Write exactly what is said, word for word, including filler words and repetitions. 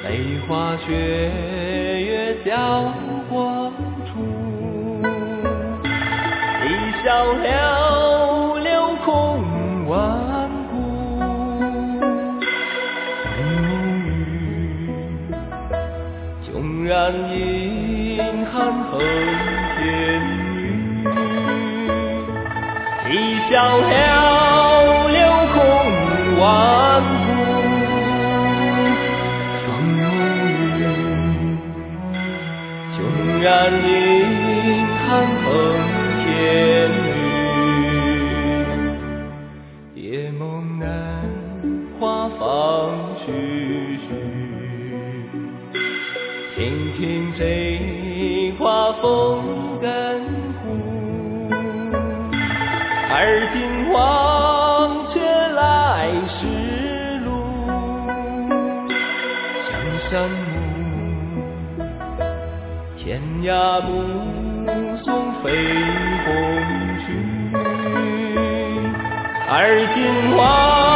梅花雪月交光处，一笑了流空万古。风雨迥然阴寒横天宇，一笑了流空万古。迥然阴寒横天宇，夜梦难，花放徐徐。听听这花风根呼，耳听黄雀来时路。江山天涯目送飞鸿去，耳听花